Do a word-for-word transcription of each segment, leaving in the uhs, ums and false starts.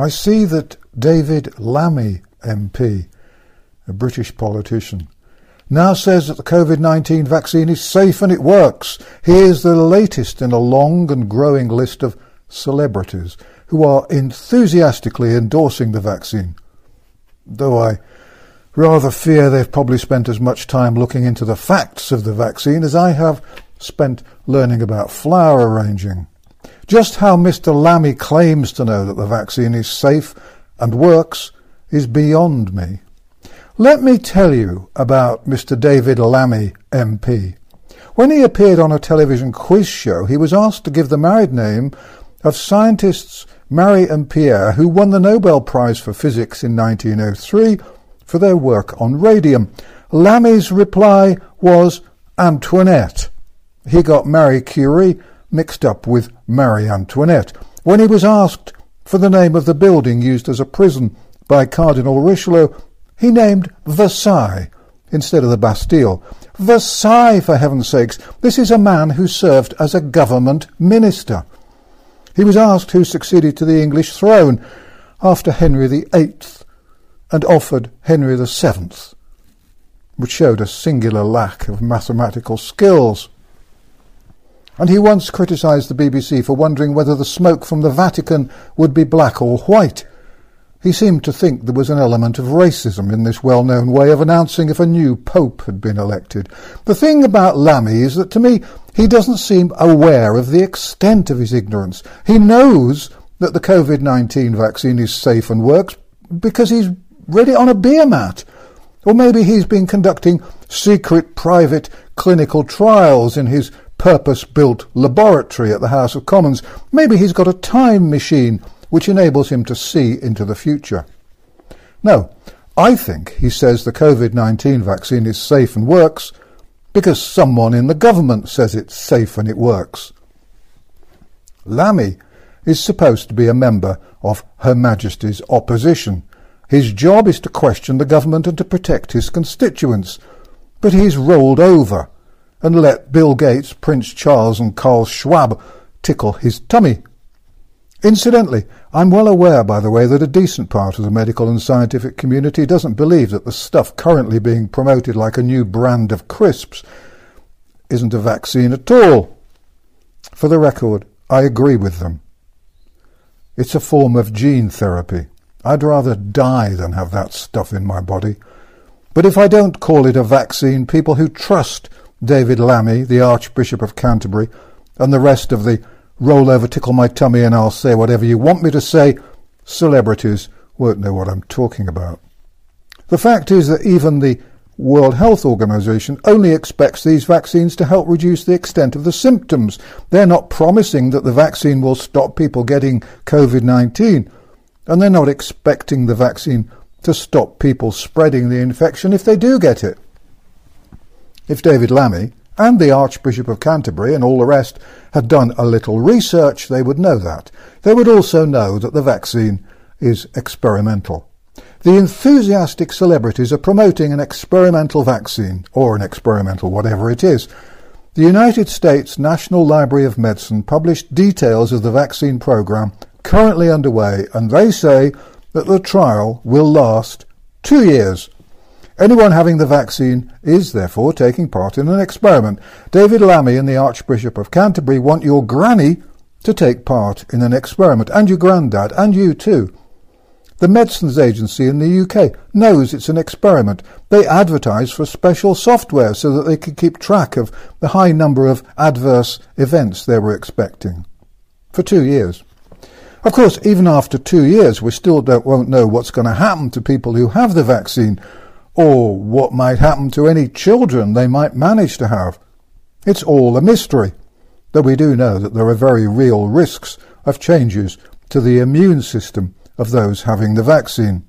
I see that David Lammy M P, a British politician, now says that the COVID nineteen vaccine is safe and it works. Here's the latest in a long and growing list of celebrities who are enthusiastically endorsing the vaccine, though I rather fear they've probably spent as much time looking into the facts of the vaccine as I have spent learning about flower arranging. Just how Mister Lammy claims to know that the vaccine is safe and works is beyond me. Let me tell you about Mister David Lammy M P. When he appeared on a television quiz show, he was asked to give the married name of scientists Marie and Pierre, who won the Nobel Prize for Physics in nineteen oh three for their work on radium. Lammy's reply was Antoinette. He got Marie Curie mixed up with Marie Antoinette. When he was asked for the name of the building used as a prison by Cardinal Richelieu, he named Versailles instead of the Bastille. Versailles, for heaven's sakes! This is a man who served as a government minister. He was asked who succeeded to the English throne after Henry the Eighth and offered Henry the Seventh, which showed a singular lack of mathematical skills. And he once criticised the B B C for wondering whether the smoke from the Vatican would be black or white. He seemed to think there was an element of racism in this well-known way of announcing if a new pope had been elected. The thing about Lammy is that, to me, he doesn't seem aware of the extent of his ignorance. He knows that the COVID nineteen vaccine is safe and works because he's read it on a beer mat. Or maybe he's been conducting secret private clinical trials in his purpose-built laboratory at the House of Commons. Maybe he's got a time machine which enables him to see into the future. No, I think he says the COVID nineteen vaccine is safe and works because someone in the government says it's safe and it works. Lammy is supposed to be a member of Her Majesty's opposition. His job is to question the government and to protect his constituents. But he's rolled over and let Bill Gates, Prince Charles and Carl Schwab tickle his tummy. Incidentally, I'm well aware, by the way, that a decent part of the medical and scientific community doesn't believe that the stuff currently being promoted like a new brand of crisps isn't a vaccine at all. For the record, I agree with them. It's a form of gene therapy. I'd rather die than have that stuff in my body. But if I don't call it a vaccine, people who trust David Lammy, the Archbishop of Canterbury, and the rest of the roll over, tickle my tummy and I'll say whatever you want me to say celebrities won't know what I'm talking about. The fact is that even the World Health Organization only expects these vaccines to help reduce the extent of the symptoms. They're not promising that the vaccine will stop people getting COVID nineteen, and they're not expecting the vaccine to stop people spreading the infection if they do get it. If David Lammy and the Archbishop of Canterbury and all the rest had done a little research, they would know that. They would also know that the vaccine is experimental. The enthusiastic celebrities are promoting an experimental vaccine, or an experimental whatever it is. The United States National Library of Medicine published details of the vaccine program currently underway, and they say that the trial will last two years. Anyone having the vaccine is, therefore, taking part in an experiment. David Lammy and the Archbishop of Canterbury want your granny to take part in an experiment, and your granddad, and you too. The Medicines Agency in the U K knows it's an experiment. They advertise for special software so that they can keep track of the high number of adverse events they were expecting. For two years. Of course, even after two years, we still don't, won't know what's going to happen to people who have the vaccine, or what might happen to any children they might manage to have. It's all a mystery, though we do know that there are very real risks of changes to the immune system of those having the vaccine.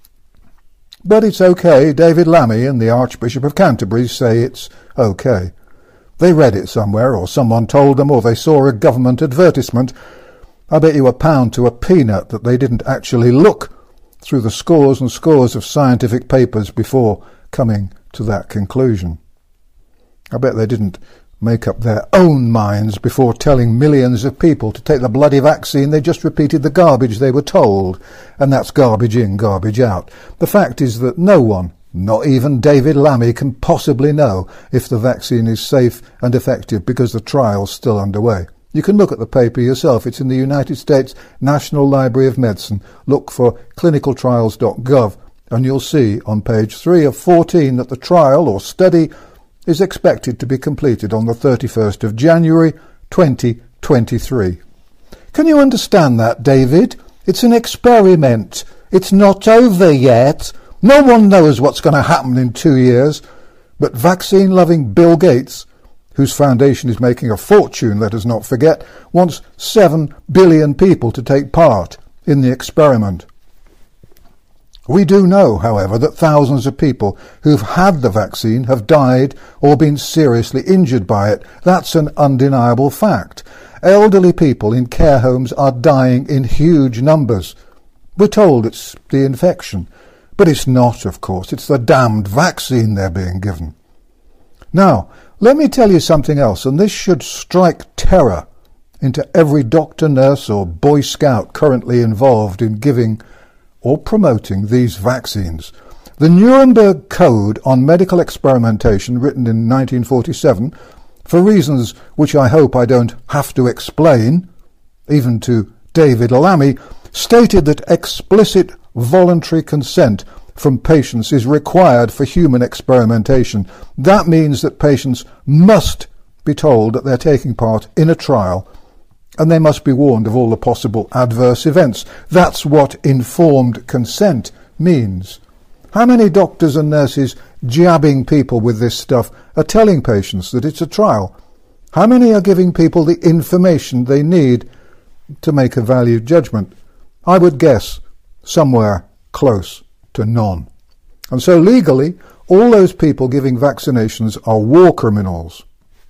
But it's okay. David Lammy and the Archbishop of Canterbury say it's okay. They read it somewhere, or someone told them, or they saw a government advertisement. I bet you a pound to a peanut that they didn't actually look through the scores and scores of scientific papers before coming to that conclusion. I bet they didn't make up their own minds before telling millions of people to take the bloody vaccine. They just repeated the garbage they were told, and that's garbage in, garbage out. The fact is that no one, not even David Lammy, can possibly know if the vaccine is safe and effective because the trial's still underway. You can look at the paper yourself. It's in the United States National Library of Medicine. Look for clinical trials dot gov, and you'll see on page three of fourteen that the trial or study is expected to be completed on the thirty-first of January twenty twenty-three. Can you understand that, David? It's an experiment. It's not over yet. No one knows what's going to happen in two years. But vaccine-loving Bill Gates, whose foundation is making a fortune, let us not forget, wants seven billion people to take part in the experiment. We do know, however, that thousands of people who've had the vaccine have died or been seriously injured by it. That's an undeniable fact. Elderly people in care homes are dying in huge numbers. We're told it's the infection, but it's not, of course. It's the damned vaccine they're being given. Now, let me tell you something else, and this should strike terror into every doctor, nurse, or Boy Scout currently involved in giving or promoting these vaccines. The Nuremberg Code on Medical Experimentation, written in nineteen forty-seven, for reasons which I hope I don't have to explain, even to David Lammy, stated that explicit voluntary consent from patients is required for human experimentation. That means that patients must be told that they're taking part in a trial, and they must be warned of all the possible adverse events. That's what informed consent means. How many doctors and nurses jabbing people with this stuff are telling patients that it's a trial? How many are giving people the information they need to make a valued judgment? I would guess somewhere close to none. And so legally, all those people giving vaccinations are war criminals.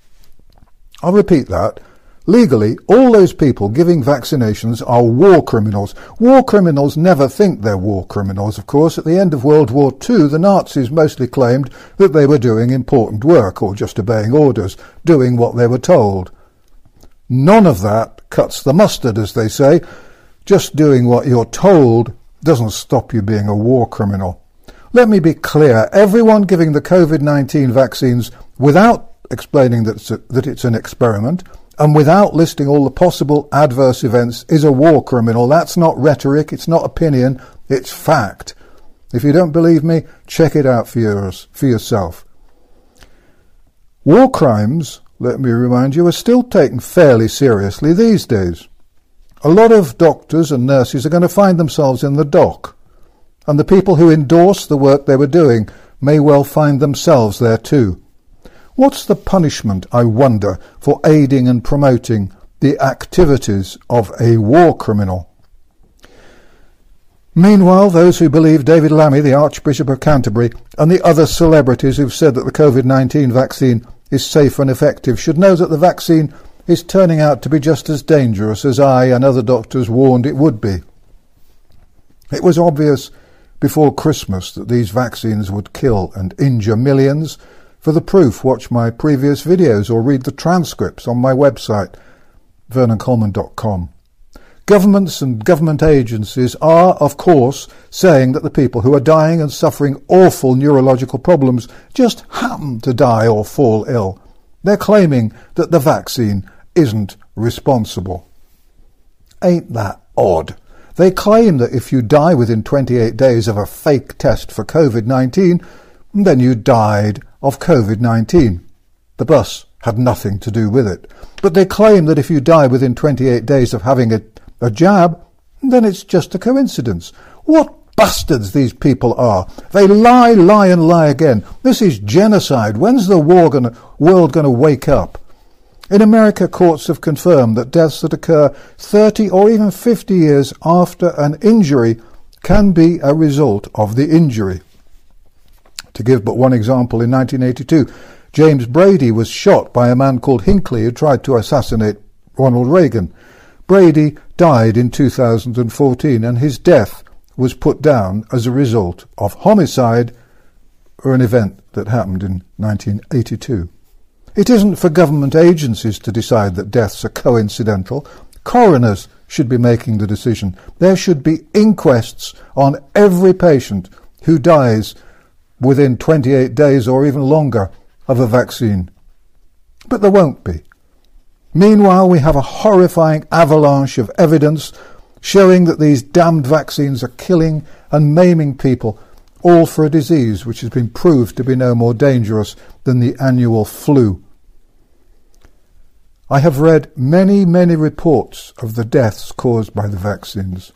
I'll repeat that. Legally, all those people giving vaccinations are war criminals. War criminals never think they're war criminals, of course. At the end of World War Two, the Nazis mostly claimed that they were doing important work, or just obeying orders, doing what they were told. None of that cuts the mustard, as they say. Just doing what you're told doesn't stop you being a war criminal. Let me be clear. Everyone giving the COVID nineteen vaccines without explaining that it's, a, that it's an experiment and without listing all the possible adverse events is a war criminal. That's not rhetoric, it's not opinion, it's fact. If you don't believe me, check it out for, yours, for yourself. War crimes, let me remind you, are still taken fairly seriously these days. A lot of doctors and nurses are going to find themselves in the dock, and the people who endorse the work they were doing may well find themselves there too. What's the punishment, I wonder, for aiding and promoting the activities of a war criminal? Meanwhile, those who believe David Lammy, the Archbishop of Canterbury, and the other celebrities who've said that the COVID nineteen vaccine is safe and effective should know that the vaccine is turning out to be just as dangerous as I and other doctors warned it would be. It was obvious before Christmas that these vaccines would kill and injure millions. For the proof, watch my previous videos or read the transcripts on my website, vernon coleman dot com. Governments and government agencies are, of course, saying that the people who are dying and suffering awful neurological problems just happen to die or fall ill. They're claiming that the vaccine isn't responsible. Ain't that odd? They claim that if you die within twenty-eight days of a fake test for COVID nineteen, then you died of COVID nineteen. The bus had nothing to do with it. But they claim that if you die within twenty-eight days of having a, a jab, then it's just a coincidence. What bastards these people are. They lie, lie and lie again. This is genocide. When's the war gonna, world going to wake up? In America, courts have confirmed that deaths that occur thirty or even fifty years after an injury can be a result of the injury. To give but one example, in nineteen eighty-two, James Brady was shot by a man called Hinckley who tried to assassinate Ronald Reagan. Brady died in two thousand fourteen, and his death was put down as a result of homicide, or an event that happened in nineteen eighty-two. It isn't for government agencies to decide that deaths are coincidental. Coroners should be making the decision. There should be inquests on every patient who dies within twenty-eight days or even longer of a vaccine. But there won't be. Meanwhile, we have a horrifying avalanche of evidence showing that these damned vaccines are killing and maiming people, all for a disease which has been proved to be no more dangerous than the annual flu. I have read many, many reports of the deaths caused by the vaccines.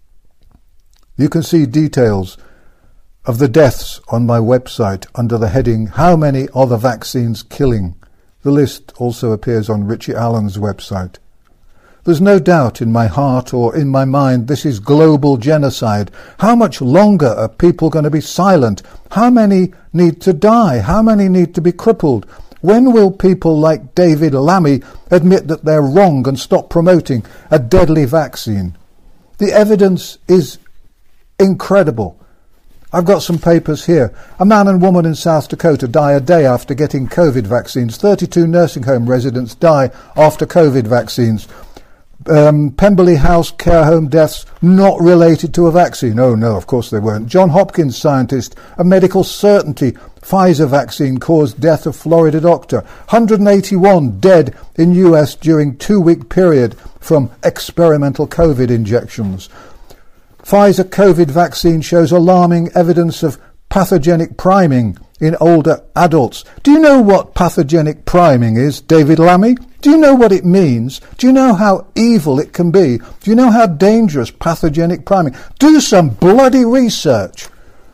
You can see details of the deaths on my website under the heading How Many Are the Vaccines Killing? The list also appears on Richie Allen's website. There's no doubt in my heart or in my mind this is global genocide. How much longer are people going to be silent? How many need to die? How many need to be crippled? When will people like David Lammy admit that they're wrong and stop promoting a deadly vaccine? The evidence is incredible. I've got some papers here. A man and woman in South Dakota die a day after getting COVID vaccines. thirty-two nursing home residents die after COVID vaccines. Um, Pemberley House care home deaths not related to a vaccine. Oh no, of course they weren't. John Hopkins scientist, a medical certainty. Pfizer vaccine caused death of Florida doctor. one hundred eighty-one dead in U S during two-week period from experimental COVID injections. Pfizer COVID vaccine shows alarming evidence of pathogenic priming in older adults. Do you know what pathogenic priming is, David Lammy? Do you know what it means? Do you know how evil it can be? Do you know how dangerous pathogenic priming? Do some bloody research.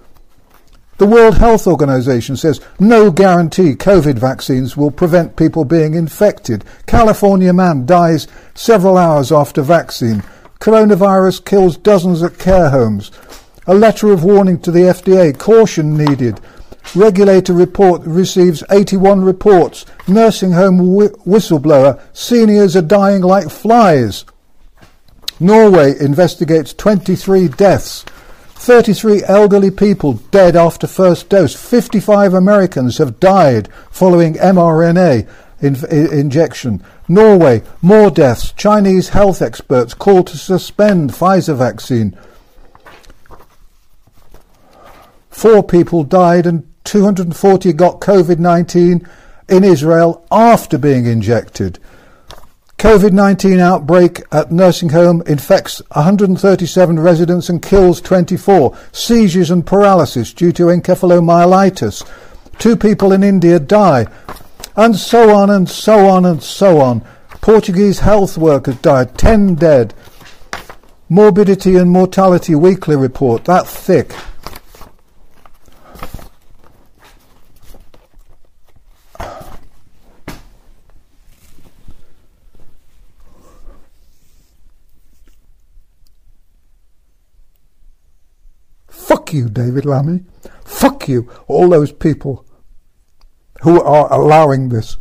The World Health Organization says no guarantee COVID vaccines will prevent people being infected. California man dies several hours after vaccine. Coronavirus kills dozens at care homes. A letter of warning to the F D A. Caution needed. Regulator report receives eighty-one reports. Nursing home wh- whistleblower. Seniors are dying like flies. Norway investigates twenty-three deaths. thirty-three elderly people dead after first dose. fifty-five Americans have died following mRNA in- in- injection. Norway, more deaths. Chinese health experts call to suspend Pfizer vaccine. Four people died and two hundred forty got COVID nineteen in Israel after being injected. COVID nineteen outbreak at nursing home infects one hundred thirty-seven residents and kills twenty-four. Seizures and paralysis due to encephalomyelitis. Two people in India die. And so on and so on and so on. Portuguese health workers died. Ten dead. Morbidity and mortality weekly report. That thick. Fuck you, David Lammy. Fuck you, all those people who are allowing this.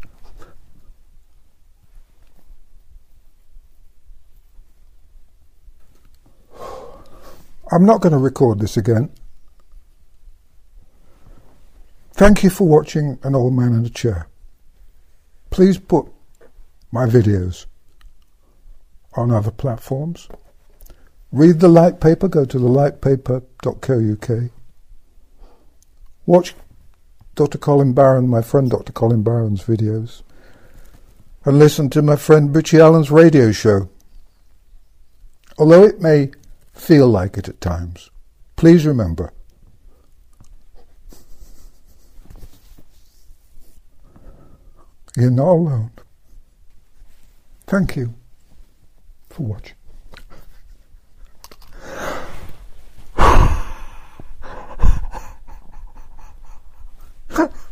I'm not going to record this again. Thank you for watching An Old Man in a Chair. Please put my videos on other platforms. Read the light paper, go to the light paper dot co dot uk. Watch Doctor Colin Barron, my friend Doctor Colin Barron's videos. And listen to my friend Richie Allen's radio show. Although it may feel like it at times, please remember, you're not alone. Thank you for watching. Huh.